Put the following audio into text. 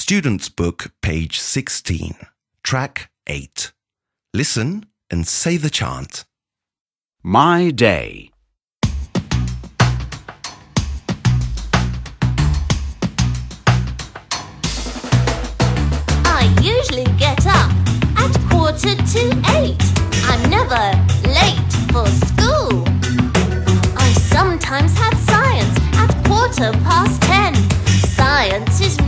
Student's Book, page 16, track 8. Listen and say the chant. My day. I usually get up at 7:45. I'm never late for school. I sometimes have science at 10:15. Science is